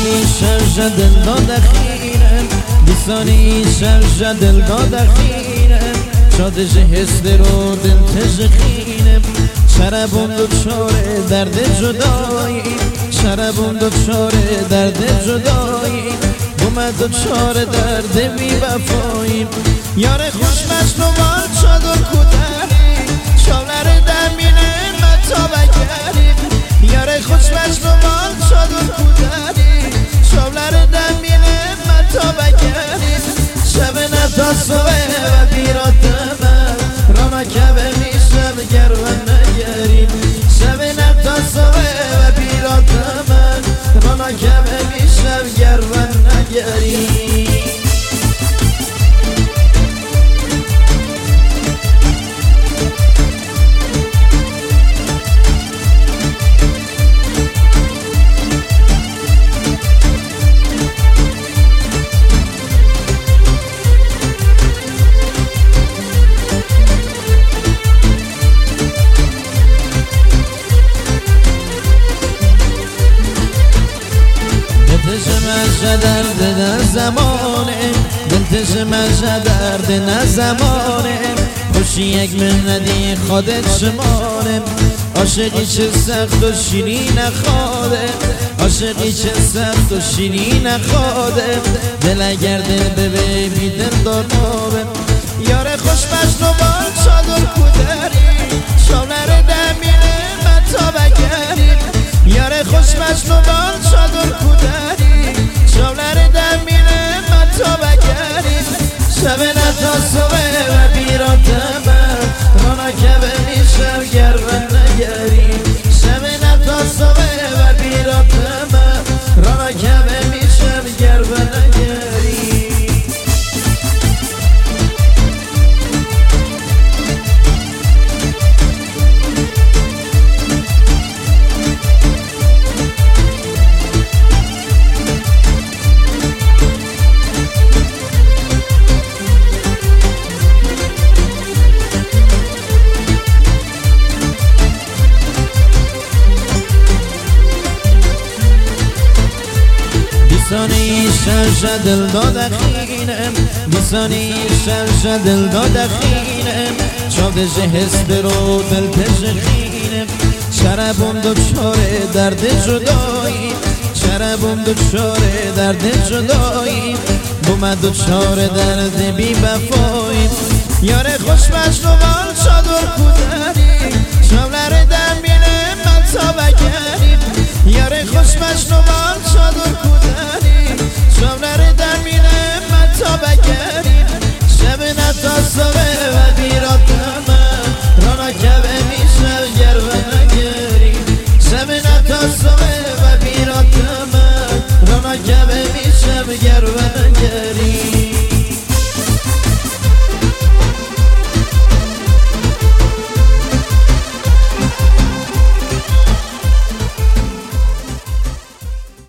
شرج دل دخینم دیسانی شرج دل دخینم شادش حس رو دل تشخینم شربون دو چاره درد جدایی شربون دو چاره درد جدایی اومد دو چاره درد بی وفایی یار خوشمش رو بال چادر کودری شاولر دمینه متا بگریم یار خوشمش رو بال چادر کودری شاولر دمینه متا بگریم شب نتا صبح و بیراتمه رانا کبه میشم گرون نگریم شب نتا صبح و بیراتمه رانا کبه میشم گرون نگریم درد نه زمانه دلتش مجه درد نه زمانه خوشی یک مهندی خودت شمانه عاشقی چه سخت و شیرین نخواده عاشقی چه سخت و شیرین نخواده دل اگر دل ببه بی دل دارمه یار خوشمش رو بال چادر کودری شاولر دمینه متا بگریم یار خوشمش رو بال چادر کودری شاولر دمینه متا بگریم شب نتا صبح و بیراتمه رانا کبه میشم گرون نگریم شب نتا صبح و بیراتمه رانا کبه میشم گرون نگریم دیسانی شرج دل دخینم دیسانی شرج دل دخینم شادش حس رو دل تشخینم شربون دو چاره درد جدایی شربون دو چاره درد جدایی اومد دو چاره درد بی وفایی یار خوشمش رو بال چادر کودری شاولر دمینه متا بگریم یار خوشمش رو بال چادر